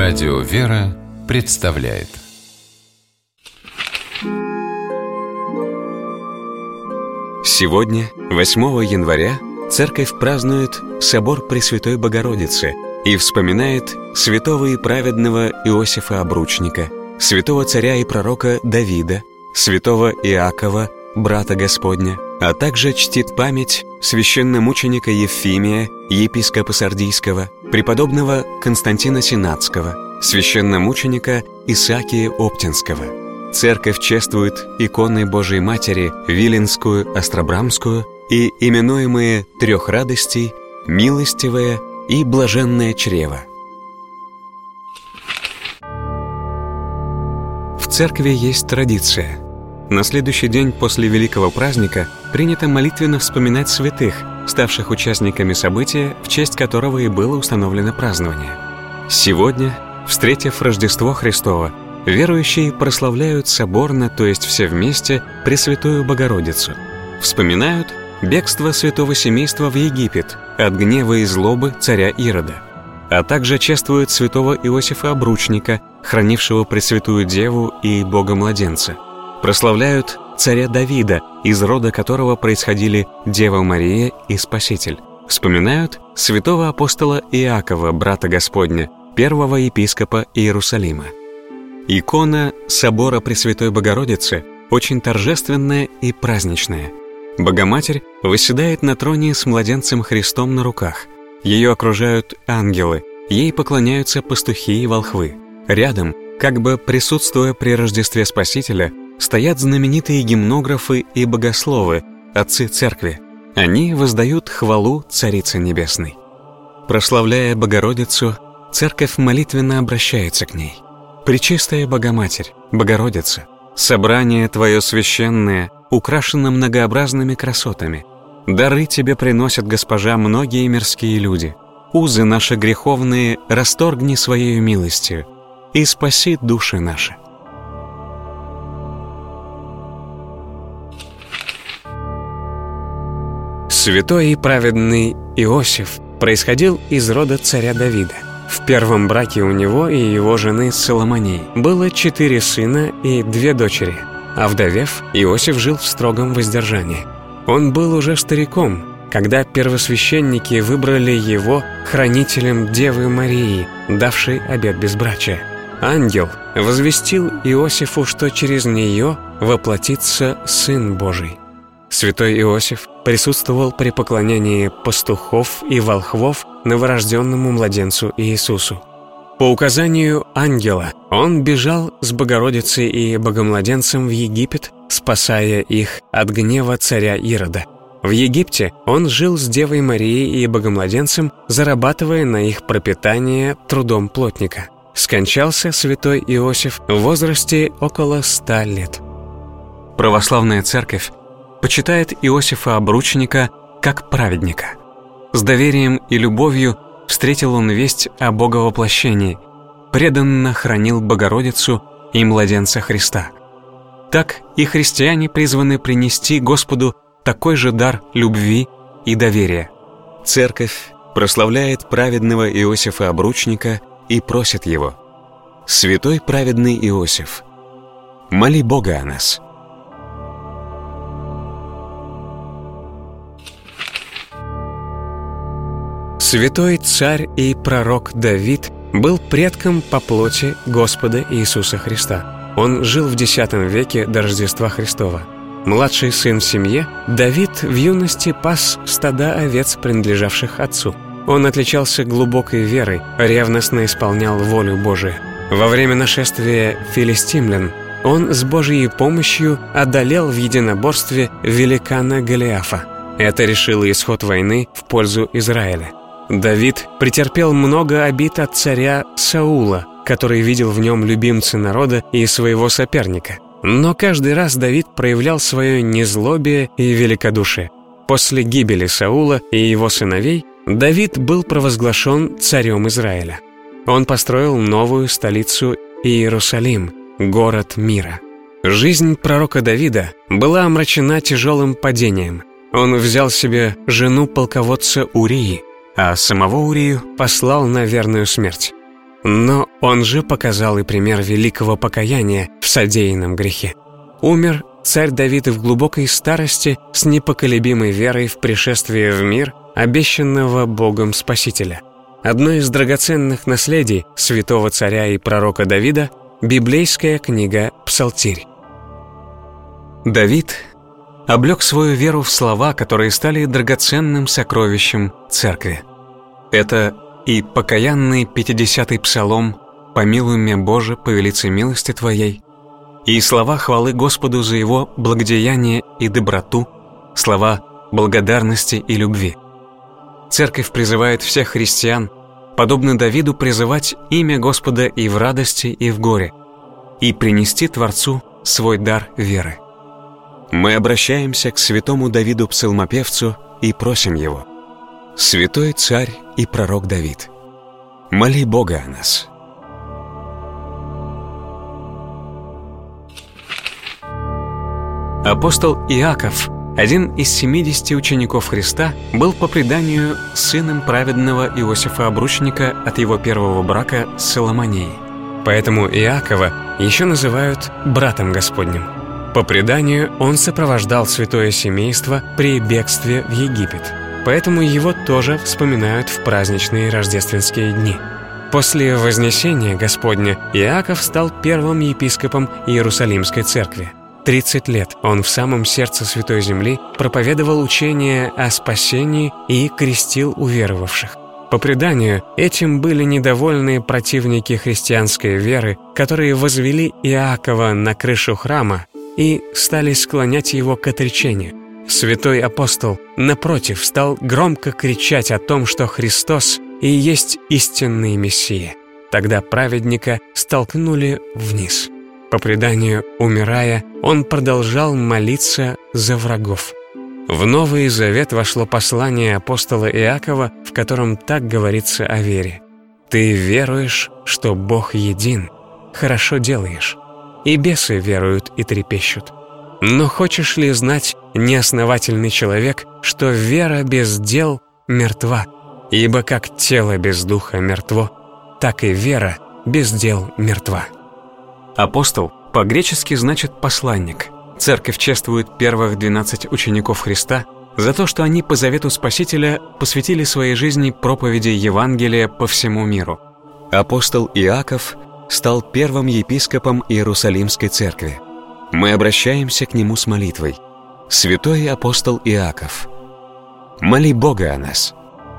Радио «Вера» представляет. Сегодня, 8 января, Церковь празднует Собор Пресвятой Богородицы и вспоминает святого и праведного Иосифа Обручника, святого царя и пророка Давида, святого Иакова, брата Господня, а также чтит память священномученика Евфимия, епископа Сардийского, преподобного Константина Сенатского, священномученика Исаакия Оптинского. Церковь чествует иконы Божией Матери Виленскую, Острабрамскую и именуемые Трех радостей, Милостивое и Блаженное чрево. В церкви есть традиция. На следующий день после великого праздника принято молитвенно вспоминать святых, ставших участниками события, в честь которого и было установлено празднование. Сегодня, встретив Рождество Христово, верующие прославляют соборно, то есть все вместе, Пресвятую Богородицу. Вспоминают бегство святого семейства в Египет от гнева и злобы царя Ирода, а также чествуют святого Иосифа Обручника, хранившего Пресвятую Деву и Бога-младенца. Прославляют царя Давида, из рода которого происходили Дева Мария и Спаситель. Вспоминают святого апостола Иакова, брата Господня, первого епископа Иерусалима. Икона собора Пресвятой Богородицы очень торжественная и праздничная. Богоматерь восседает на троне с младенцем Христом на руках. Ее окружают ангелы, ей поклоняются пастухи и волхвы. Рядом, как бы присутствуя при Рождестве Спасителя, стоят знаменитые гимнографы и богословы, отцы церкви. Они воздают хвалу Царице Небесной. Прославляя Богородицу, церковь молитвенно обращается к ней. «Пречистая Богоматерь, Богородица, собрание Твое священное украшено многообразными красотами. Дары Тебе приносят, Госпожа, многие мирские люди. Узы наши греховные расторгни Своею милостью и спаси души наши». Святой и праведный Иосиф происходил из рода царя Давида. В первом браке у него и его жены Соломонии было 4 сына и 2 дочери, а вдовев, Иосиф жил в строгом воздержании. Он был уже стариком, когда первосвященники выбрали его хранителем Девы Марии, давшей обет безбрачия. Ангел возвестил Иосифу, что через нее воплотится Сын Божий. Святой Иосиф присутствовал при поклонении пастухов и волхвов новорожденному младенцу Иисусу. По указанию ангела он бежал с Богородицей и Богомладенцем в Египет, спасая их от гнева царя Ирода. В Египте он жил с Девой Марией и Богомладенцем, зарабатывая на их пропитание трудом плотника. Скончался святой Иосиф в возрасте около 100 лет. Православная церковь почитает Иосифа Обручника как праведника. С доверием и любовью встретил он весть о Боговоплощении, преданно хранил Богородицу и младенца Христа. Так и христиане призваны принести Господу такой же дар любви и доверия. Церковь прославляет праведного Иосифа Обручника и просит его: «Святой праведный Иосиф, моли Бога о нас». Святой царь и пророк Давид был предком по плоти Господа Иисуса Христа. Он жил в X веке до Рождества Христова. Младший сын в семье, Давид в юности пас стада овец, принадлежавших отцу. Он отличался глубокой верой, ревностно исполнял волю Божию. Во время нашествия филистимлян он с Божьей помощью одолел в единоборстве великана Голиафа. Это решило исход войны в пользу Израиля. Давид претерпел много обид от царя Саула, который видел в нем любимца народа и своего соперника. Но каждый раз Давид проявлял свое незлобие и великодушие. После гибели Саула и его сыновей Давид был провозглашен царем Израиля. Он построил новую столицу Иерусалим, город мира. Жизнь пророка Давида была омрачена тяжелым падением. Он взял себе жену полководца Урии, а самого Урию послал на верную смерть. Но он же показал и пример великого покаяния в содеянном грехе. Умер царь Давид в глубокой старости с непоколебимой верой в пришествие в мир обещанного Богом Спасителя. Одно из драгоценных наследий святого царя и пророка Давида – библейская книга «Псалтирь». Давид облег свою веру в слова, которые стали драгоценным сокровищем церкви. Это и покаянный 50-й псалом «Помилуй меня, Боже, по велице милости Твоей», и слова хвалы Господу за Его благодеяние и доброту, слова благодарности и любви. Церковь призывает всех христиан, подобно Давиду, призывать имя Господа и в радости, и в горе, и принести Творцу свой дар веры. Мы обращаемся к святому Давиду псалмопевцу и просим его: «Святой царь и пророк Давид, моли Бога о нас». Апостол Иаков, один из 70 учеников Христа, был по преданию сыном праведного Иосифа Обручника от его первого брака с Соломонией. Поэтому Иакова еще называют братом Господним. По преданию, он сопровождал святое семейство при бегстве в Египет, поэтому его тоже вспоминают в праздничные рождественские дни. После Вознесения Господня Иаков стал первым епископом Иерусалимской церкви. 30 лет он в самом сердце Святой Земли проповедовал учение о спасении и крестил уверовавших. По преданию, этим были недовольны противники христианской веры, которые возвели Иакова на крышу храма и стали склонять его к отречению. Святой апостол, напротив, стал громко кричать о том, что Христос и есть истинный Мессия. Тогда праведника столкнули вниз. По преданию, умирая, он продолжал молиться за врагов. В Новый Завет вошло послание апостола Иакова, в котором так говорится о вере: «Ты веруешь, что Бог един, хорошо делаешь, и бесы веруют и трепещут. Но хочешь ли знать, неосновательный человек, что вера без дел мертва? Ибо как тело без духа мертво, так и вера без дел мертва». Апостол по-гречески значит «посланник». Церковь чествует первых 12 учеников Христа за то, что они по завету Спасителя посвятили своей жизни проповеди Евангелия по всему миру. Апостол Иаков стал первым епископом Иерусалимской церкви. Мы обращаемся к нему с молитвой: «Святой апостол Иаков, моли Бога о нас».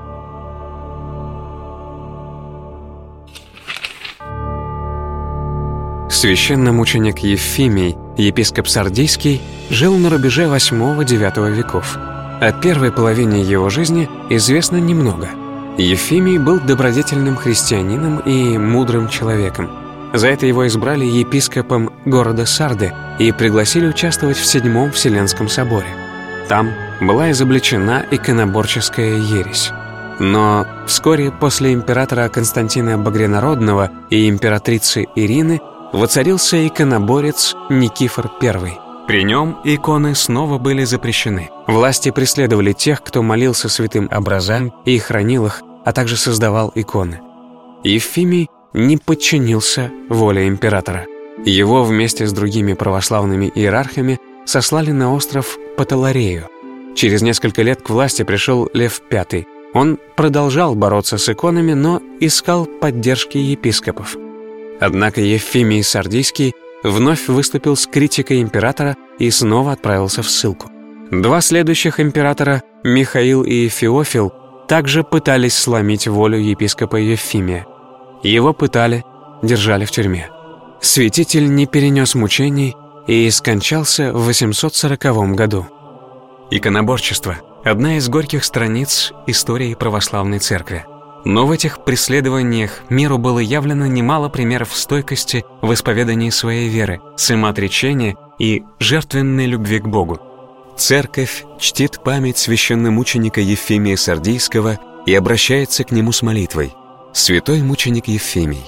Священномученик Евфимий, епископ Сардийский, жил на рубеже VIII-IX веков. О первой половине его жизни известно немного. Евфимий был добродетельным христианином и мудрым человеком. За это его избрали епископом города Сарды и пригласили участвовать в VII Вселенском соборе. Там была изобличена иконоборческая ересь. Но вскоре после императора Константина Багрянародного и императрицы Ирины воцарился иконоборец Никифор I. При нем иконы снова были запрещены. Власти преследовали тех, кто молился святым образам и хранил их, а также создавал иконы. Евфимий не подчинился воле императора. Его вместе с другими православными иерархами сослали на остров Паталарею. Через несколько лет к власти пришел Лев V. Он продолжал бороться с иконами, но искал поддержки епископов. Однако Евфимий Сардийский вновь выступил с критикой императора и снова отправился в ссылку. Два следующих императора, Михаил и Феофил, также пытались сломить волю епископа Евфимия. Его пытали, держали в тюрьме. Святитель не перенес мучений и скончался в 840 году. Иконоборчество – одна из горьких страниц истории православной церкви. Но в этих преследованиях миру было явлено немало примеров стойкости в исповедании своей веры, самоотречения и жертвенной любви к Богу. Церковь чтит память священномученика Евфимия Сардийского и обращается к нему с молитвой: «Святой мученик Евфимий,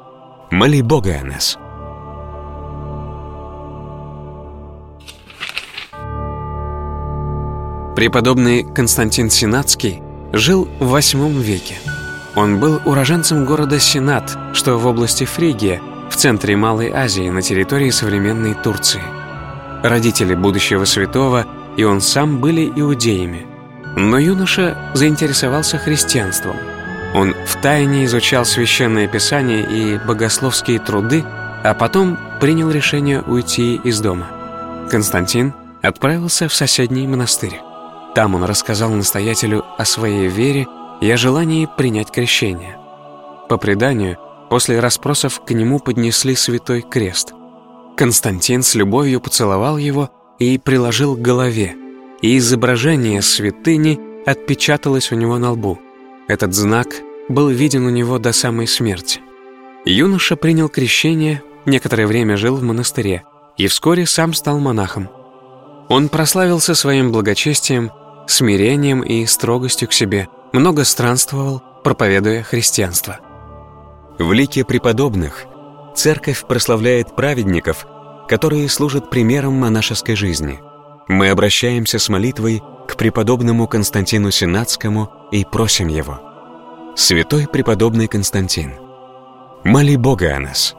моли Бога о нас». Преподобный Константин Сенатский жил в VIII веке. Он был уроженцем города Синат, что в области Фригия, в центре Малой Азии, на территории современной Турции. Родители будущего святого и он сам были иудеями. Но юноша заинтересовался христианством. Он втайне изучал священное писание и богословские труды, а потом принял решение уйти из дома. Константин отправился в соседний монастырь. Там он рассказал настоятелю о своей вере и о желании принять крещение. По преданию, после расспросов к нему поднесли святой крест. Константин с любовью поцеловал его и приложил к голове, и изображение святыни отпечаталось у него на лбу. Этот знак был виден у него до самой смерти. Юноша принял крещение, некоторое время жил в монастыре и вскоре сам стал монахом. Он прославился своим благочестием, смирением и строгостью к себе, много странствовал, проповедуя христианство. В лике преподобных Церковь прославляет праведников, которые служат примером монашеской жизни. Мы обращаемся с молитвой к преподобному Константину Сенатскому и просим его: «Святой преподобный Константин, моли Бога о нас».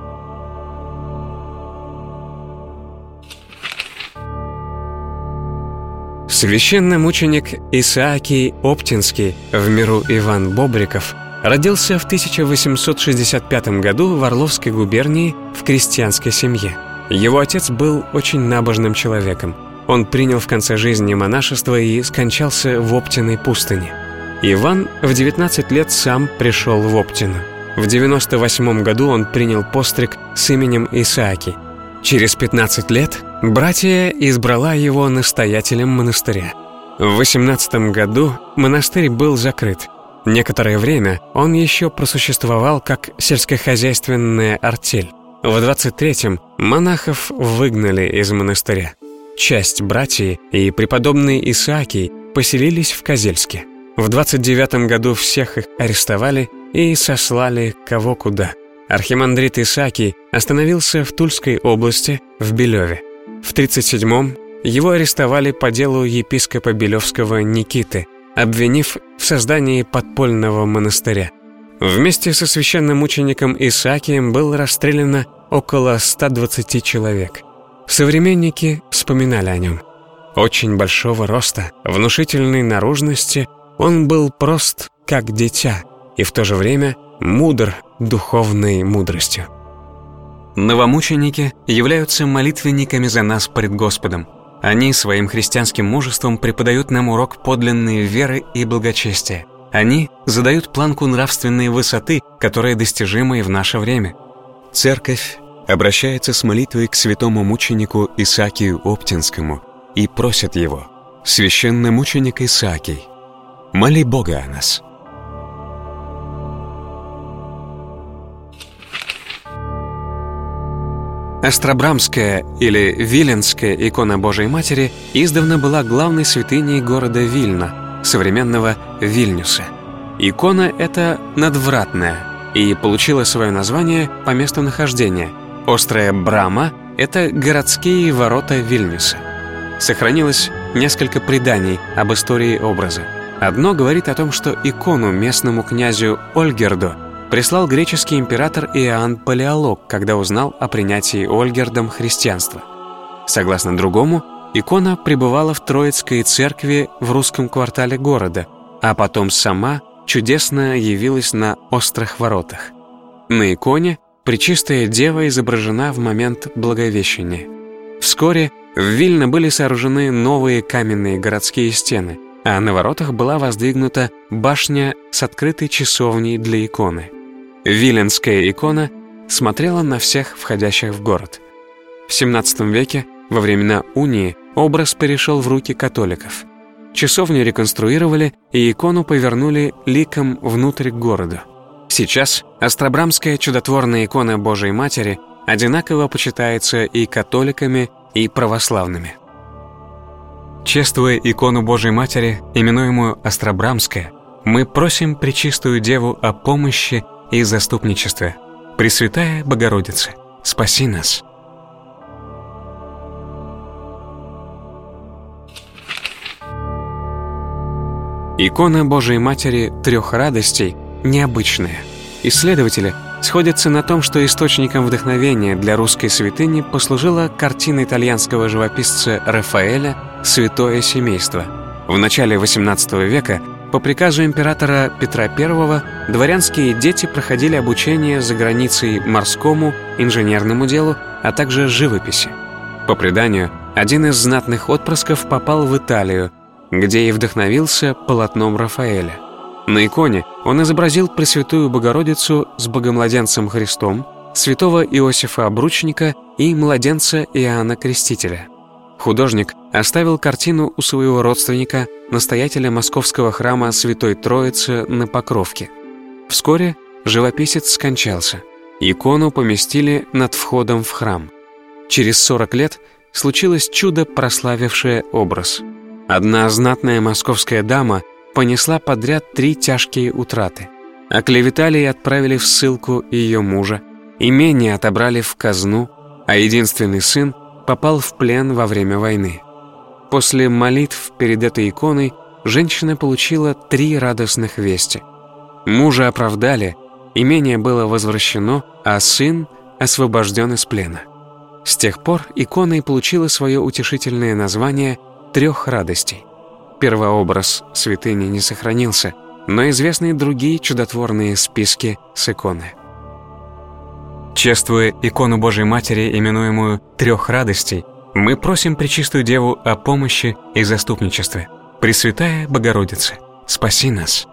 Священномученик Исаакий Оптинский, в миру Иван Бобриков, родился в 1865 году в Орловской губернии в крестьянской семье. Его отец был очень набожным человеком. Он принял в конце жизни монашество и скончался в Оптиной пустыне. Иван в 19 лет сам пришел в Оптину. В 98 году он принял постриг с именем Исаакий. Через 15 лет братия избрала его настоятелем монастыря. В 18 году монастырь был закрыт. Некоторое время он еще просуществовал как сельскохозяйственная артель. В 23-м монахов выгнали из монастыря. Часть братьев и преподобный Исаакий поселились в Козельске. В 29 году всех их арестовали и сослали кого куда. Архимандрит Исаакий остановился в Тульской области, в Белеве. В 37-м его арестовали по делу епископа Белевского Никиты, обвинив в создании подпольного монастыря. Вместе со священномучеником Исаакием было расстреляно около 120 человек. Современники вспоминали о нем. Очень большого роста, внушительной наружности, он был прост, как дитя, и в то же время мудр духовной мудростью. Новомученики являются молитвенниками за нас пред Господом. Они своим христианским мужеством преподают нам урок подлинной веры и благочестия. Они задают планку нравственной высоты, которая достижима и в наше время. Церковь обращается с молитвой к святому мученику Исаакию Оптинскому и просит его: «Священномученик Исаакий, моли Бога о нас». Острабрамская или Виленская икона Божией Матери издавна была главной святыней города Вильна, современного Вильнюса. Икона эта надвратная и получила свое название по месту нахождения. Острая Брама – это городские ворота Вильнюса. Сохранилось несколько преданий об истории образа. Одно говорит о том, что икону местному князю Ольгерду прислал греческий император Иоанн Палеолог, когда узнал о принятии Ольгердом христианства. Согласно другому, икона пребывала в Троицкой церкви в русском квартале города, а потом сама чудесно явилась на острых воротах. На иконе Пречистая Дева изображена в момент Благовещения. Вскоре в Вильно были сооружены новые каменные городские стены, а на воротах была воздвигнута башня с открытой часовней для иконы. Виленская икона смотрела на всех входящих в город. В XVII веке, во времена унии, образ перешел в руки католиков. Часовню реконструировали и икону повернули ликом внутрь города. Сейчас Острабрамская чудотворная икона Божией Матери одинаково почитается и католиками, и православными. Чествуя икону Божией Матери, именуемую Острабрамская, мы просим Пречистую Деву о помощи и заступничестве. Пресвятая Богородица, спаси нас. Икона Божией Матери Трех Радостей необычное. Исследователи сходятся на том, что источником вдохновения для русской святыни послужила картина итальянского живописца Рафаэля «Святое семейство». В начале XVIII века по приказу императора Петра I дворянские дети проходили обучение за границей морскому, инженерному делу, а также живописи. По преданию, один из знатных отпрысков попал в Италию, где и вдохновился полотном Рафаэля. На иконе он изобразил Пресвятую Богородицу с Богомладенцем Христом, святого Иосифа Обручника и младенца Иоанна Крестителя. Художник оставил картину у своего родственника, настоятеля московского храма Святой Троицы на Покровке. Вскоре живописец скончался. Икону поместили над входом в храм. Через 40 лет случилось чудо, прославившее образ. Одна знатная московская дама понесла подряд 3 тяжкие утраты. Оклеветали и отправили в ссылку ее мужа, имение отобрали в казну, а единственный сын попал в плен во время войны. После молитв перед этой иконой женщина получила 3 радостных вести. Мужа оправдали, имение было возвращено, а сын освобожден из плена. С тех пор икона и получила свое утешительное название «Трех радостей». Первообраз святыни не сохранился, но известны другие чудотворные списки с иконы. Чествуя икону Божией Матери, именуемую «Трех радостей», мы просим Пречистую Деву о помощи и заступничестве. Пресвятая Богородица, спаси нас!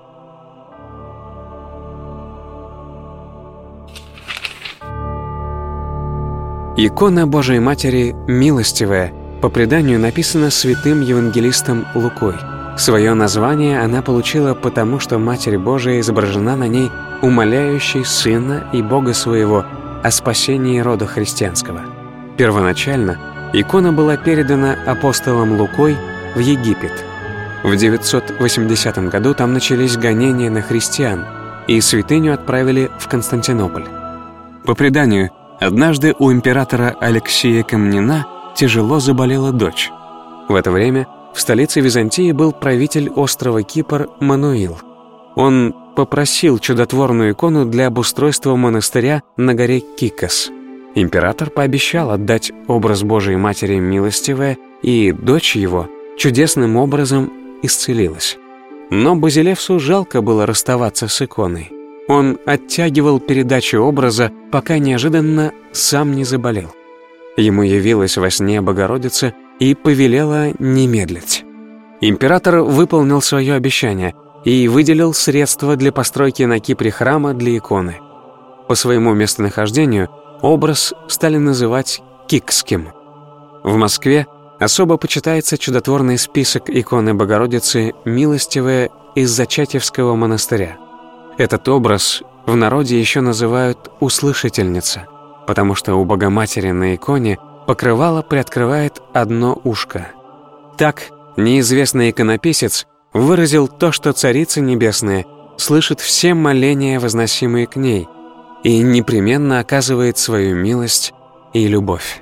Икона Божией Матери милостивая, по преданию написана святым евангелистом Лукой. Свое название она получила потому, что Матерь Божия изображена на ней, умоляющей Сына и Бога Своего о спасении рода христианского. Первоначально икона была передана апостолом Лукой в Египет. В 980 году там начались гонения на христиан, и святыню отправили в Константинополь. По преданию, однажды у императора Алексия Комнина тяжело заболела дочь. В это время в столице Византии был правитель острова Кипр Мануил. Он попросил чудотворную икону для обустройства монастыря на горе Кикос. Император пообещал отдать образ Божией Матери милостивая, и дочь его чудесным образом исцелилась. Но Базилевсу жалко было расставаться с иконой. Он оттягивал передачу образа, пока неожиданно сам не заболел. Ему явилась во сне Богородица и повелела не медлить. Император выполнил свое обещание и выделил средства для постройки на Кипре храма для иконы. По своему местонахождению образ стали называть Кикским. В Москве особо почитается чудотворный список иконы Богородицы «Милостивая» из Зачатьевского монастыря. Этот образ в народе еще называют «услышательница», потому что у Богоматери на иконе покрывало приоткрывает одно ушко. Так неизвестный иконописец выразил то, что Царица Небесная слышит все моления, возносимые к ней, и непременно оказывает свою милость и любовь.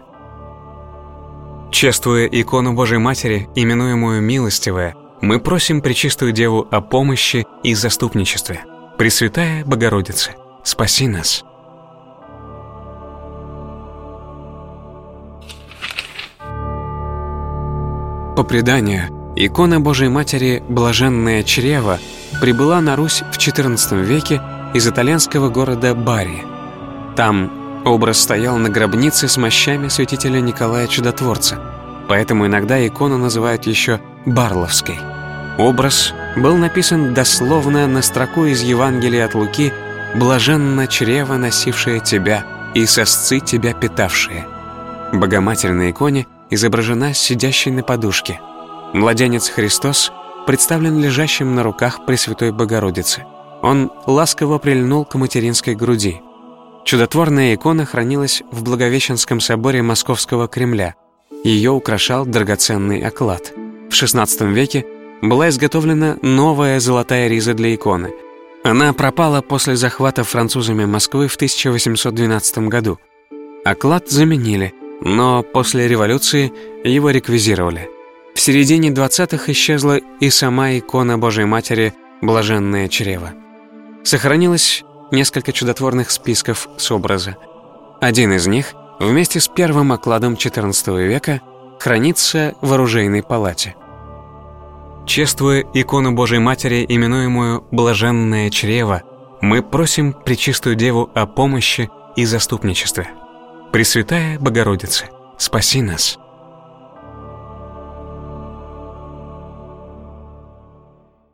Чествуя икону Божией Матери, именуемую «Милостивая», мы просим Пречистую Деву о помощи и заступничестве. Пресвятая Богородица, спаси нас! По преданию, икона Божией Матери «Блаженное чрево» прибыла на Русь в XIV веке из итальянского города Бари. Там образ стоял на гробнице с мощами святителя Николая Чудотворца, поэтому иногда икону называют еще Барловской. Образ был написан дословно на строку из Евангелия от Луки «Блаженно чрево, носившее тебя, и сосцы тебя питавшие». Богоматерь на иконе изображена сидящей на подушке. Младенец Христос представлен лежащим на руках Пресвятой Богородицы. Он ласково прильнул к материнской груди. Чудотворная икона хранилась в Благовещенском соборе Московского Кремля. Ее украшал драгоценный оклад. В XVI веке была изготовлена новая золотая риза для иконы. Она пропала после захвата французами Москвы в 1812 году. Оклад заменили, но после революции его реквизировали. В середине 20-х исчезла и сама икона Божией Матери «Блаженное чрево». Сохранилось несколько чудотворных списков с образа. Один из них, вместе с первым окладом XIV века, хранится в оружейной палате. Чествуя икону Божией Матери, именуемую «Блаженное чрево», мы просим Пречистую Деву о помощи и заступничестве. Пресвятая Богородица, спаси нас!